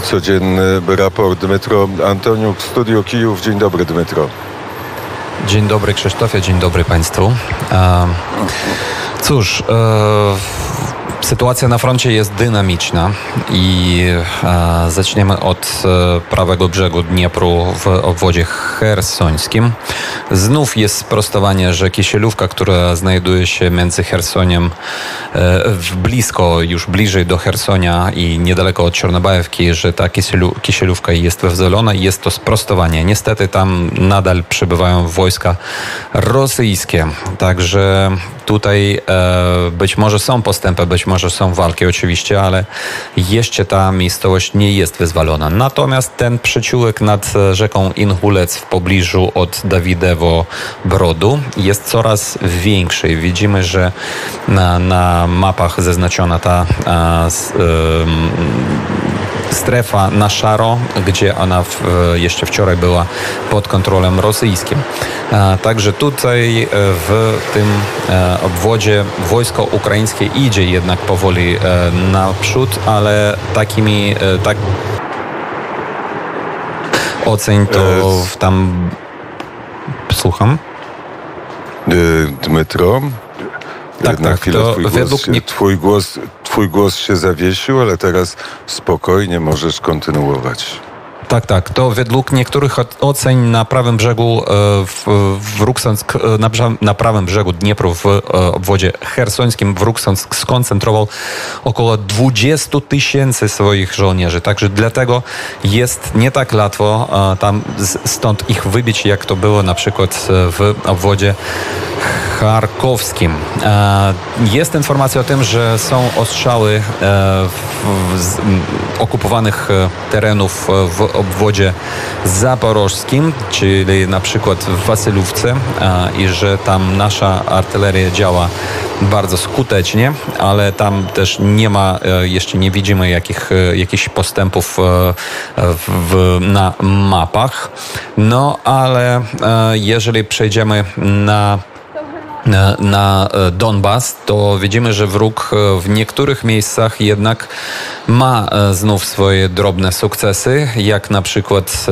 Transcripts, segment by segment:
i codzienny raport. Dmytro Antoniuk, Studio Kijów. Dzień dobry, Dmytro. Dzień dobry, Krzysztofie, dzień dobry Państwu. Cóż, sytuacja na froncie jest dynamiczna i zaczniemy od prawego brzegu Dniepru w obwodzie chersońskim. Znów jest sprostowanie, że Kisielówka, która znajduje się między Chersoniem, już bliżej do Chersonia i niedaleko od Czornobajewki, że ta Kisielówka jest wyzwolona. Jest to sprostowanie. Niestety tam nadal przybywają wojska rosyjskie. Także tutaj być może są postępy, być może są walki oczywiście, ale jeszcze ta miejscowość nie jest wyzwolona. Natomiast ten przyczółek nad rzeką Inhulec w pobliżu od Dawidewo-Brodu jest coraz większy. Widzimy, że na mapach zaznaczona ta strefa na szaro, gdzie ona jeszcze wczoraj była pod kontrolą rosyjskim. Także tutaj w tym obwodzie wojsko ukraińskie idzie jednak powoli naprzód, ale tak oceń to tam... Słucham? Dmytro? Na chwilę twój głos się zawiesił, ale teraz spokojnie możesz kontynuować. Tak. To według niektórych ocen na prawym brzegu na prawym brzegu Dniepru w obwodzie chersońskim Wruksąsk skoncentrował około 20 000 swoich żołnierzy. Także dlatego jest nie tak łatwo tam stąd ich wybić, jak to było na przykład w obwodzie charkowskim. Jest informacja o tym, że są ostrzały okupowanych terenów w obwodzie zaporożskim, czyli na przykład w Wasylówce, i że tam nasza artyleria działa bardzo skutecznie, ale tam też jeszcze nie widzimy jakichś postępów na mapach. No ale jeżeli przejdziemy na Donbas, to widzimy, że wróg w niektórych miejscach jednak ma znów swoje drobne sukcesy, jak na przykład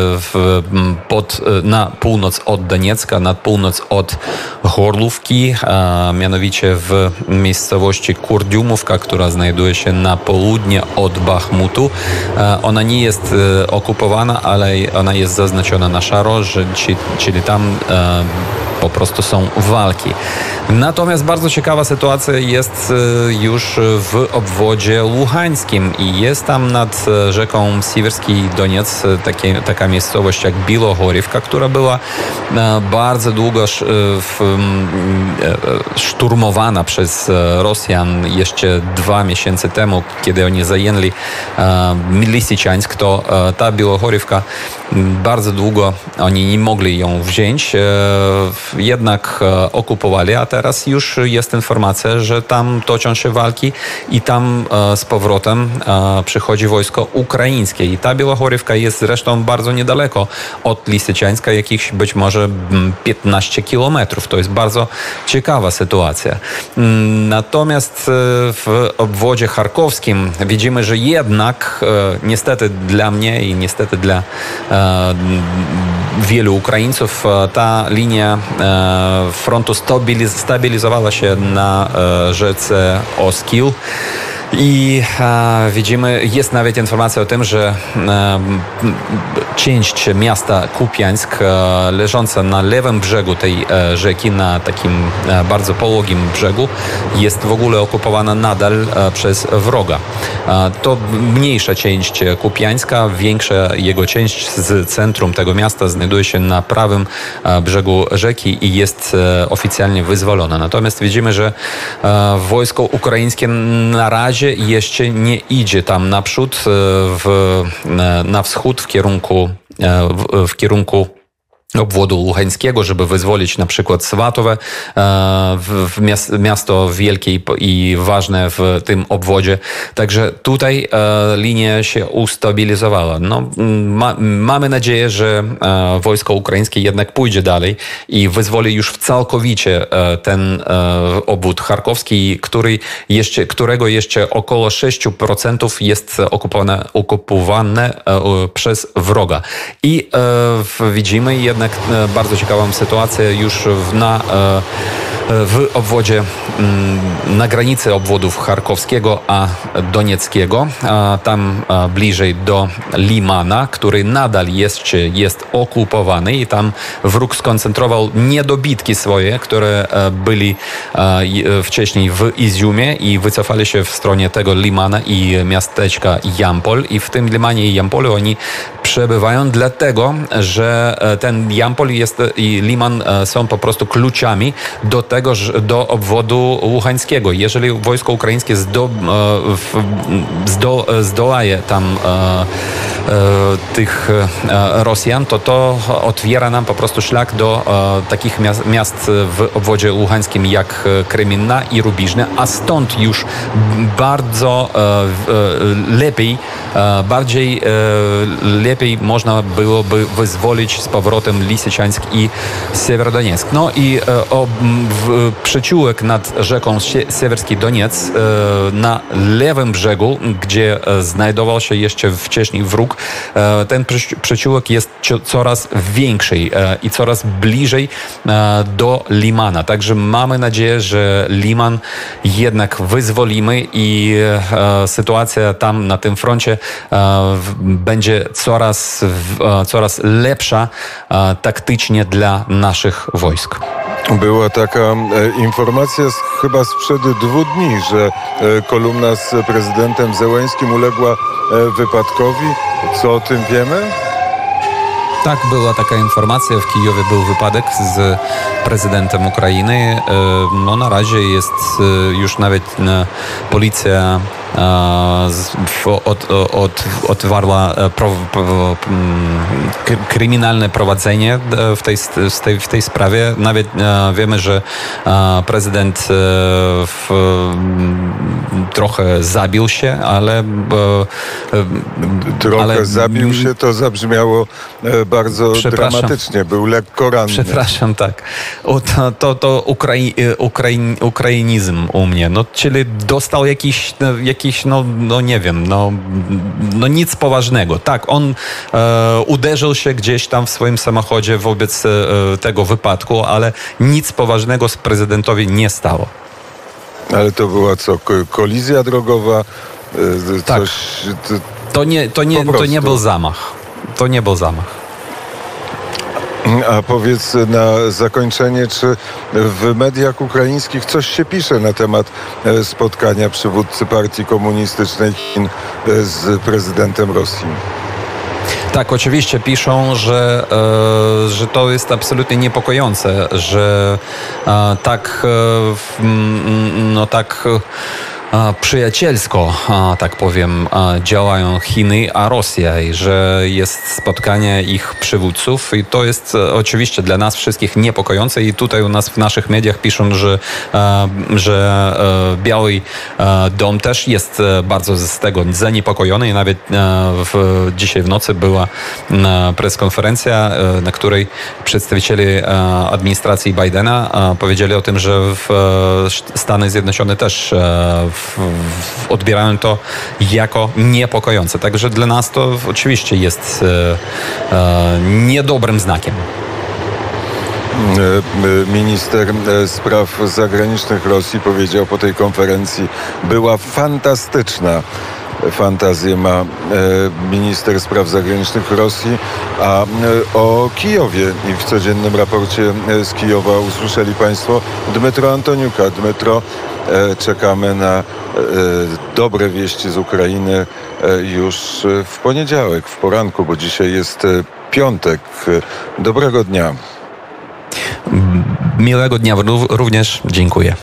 na północ od Doniecka, na północ od Chorlówki, mianowicie w miejscowości Kurdiumówka, która znajduje się na południe od Bachmutu. Ona nie jest okupowana, ale ona jest zaznaczona na szaro, czyli tam po prostu są walki. Natomiast bardzo ciekawa sytuacja jest już w obwodzie luhańskim i jest tam nad rzeką Siwerski Doniec taka miejscowość jak Bilohorivka, która była bardzo długo szturmowana przez Rosjan jeszcze 2 miesiące temu, kiedy oni zajęli Lisiczańsk, to ta Bilohorivka bardzo długo oni nie mogli ją wziąć, jednak okupowali, a teraz już jest informacja, że tam toczą się walki i tam z powrotem przychodzi wojsko ukraińskie. I ta Białachorywka jest zresztą bardzo niedaleko od Lisiczańska, jakichś być może 15 kilometrów. To jest bardzo ciekawa sytuacja. Natomiast w obwodzie charkowskim widzimy, że jednak niestety dla mnie i niestety dla wielu Ukraińców ta linia frontu stabilizowała się na rzece Oskil. I widzimy, jest nawet informacja o tym, że część miasta Kupiańsk leżąca na lewym brzegu tej rzeki, na takim bardzo pałogim brzegu, jest w ogóle okupowana nadal przez wroga. To mniejsza część Kupiańska, większa jego część z centrum tego miasta znajduje się na prawym brzegu rzeki i jest oficjalnie wyzwolona. Natomiast widzimy, że wojsko ukraińskie na razie jeszcze nie idzie tam naprzód na wschód w kierunku obwodu luhańskiego, żeby wyzwolić na przykład Swatowe, miasto wielkie i ważne w tym obwodzie. Także tutaj linia się ustabilizowała. No, mamy nadzieję, że wojsko ukraińskie jednak pójdzie dalej i wyzwoli już całkowicie ten obwód charkowski, którego jeszcze około 6% jest okupowane przez wroga. I widzimy jednak bardzo ciekawą sytuację już w obwodzie, na granicy obwodów charkowskiego a donieckiego, tam bliżej do Limana, który nadal jest okupowany i tam wróg skoncentrował niedobitki swoje, które byli wcześniej w Iziumie i wycofali się w stronę tego Limana i miasteczka Jampol i w tym Limanie i Jampolu oni przebywają dlatego, że ten Jampol i Liman są po prostu kluczami do obwodu luhańskiego. Jeżeli wojsko ukraińskie zdolaje tam tych Rosjan, to otwiera nam po prostu szlak do takich miast w obwodzie luhańskim jak Kreminna i Rubiżne, a stąd już bardzo lepiej można byłoby wyzwolić z powrotem Lisiczańsk i Siewierodoniec. No i przyczółek nad rzeką Siewerski Doniec na lewym brzegu, gdzie znajdował się jeszcze wcześniej wróg, ten przyczółek jest coraz większy i coraz bliżej do Limana. Także mamy nadzieję, że Liman jednak wyzwolimy i sytuacja tam na tym froncie będzie coraz lepsza taktycznie dla naszych wojsk. Była taka informacja chyba sprzed 2 dni, że kolumna z prezydentem Zełenskim uległa wypadkowi. Co o tym wiemy? Tak, była taka informacja. W Kijowie był wypadek z prezydentem Ukrainy. No na razie jest już nawet policja otwarła kryminalne prowadzenie w tej sprawie. Nawet wiemy, że prezydent trochę zabił się, ale zabił się, to zabrzmiało bardzo dramatycznie. Był lekko ranny. Przepraszam, tak. To ukrainizm u mnie. No, czyli dostał jakiś no nie wiem, no nic poważnego. Tak, on uderzył się gdzieś tam w swoim samochodzie wobec tego wypadku, ale nic poważnego z prezydentowi nie stało. Ale to była co? Kolizja drogowa? Tak. Coś, to nie był zamach. To nie był zamach. A powiedz na zakończenie, czy w mediach ukraińskich coś się pisze na temat spotkania przywódcy Partii Komunistycznej Chin z prezydentem Rosji? Tak, oczywiście piszą, że to jest absolutnie niepokojące, że tak przyjacielsko, tak powiem, działają Chiny, a Rosja i że jest spotkanie ich przywódców i to jest oczywiście dla nas wszystkich niepokojące i tutaj u nas w naszych mediach piszą, że Biały Dom też jest bardzo z tego zaniepokojony i nawet dzisiaj w nocy była preskonferencja, na której przedstawiciele administracji Bidena powiedzieli o tym, że Stany Zjednoczone też odbierają to jako niepokojące. Także dla nas to oczywiście jest niedobrym znakiem. Minister spraw zagranicznych Rosji powiedział po tej konferencji, była fantastyczna. Fantazję ma minister spraw zagranicznych Rosji, a o Kijowie i w codziennym raporcie z Kijowa usłyszeli Państwo Dmytro Antoniuka. Dmytro, czekamy na dobre wieści z Ukrainy już w poniedziałek, w poranku, bo dzisiaj jest piątek. Dobrego dnia. Miłego dnia również. Dziękuję.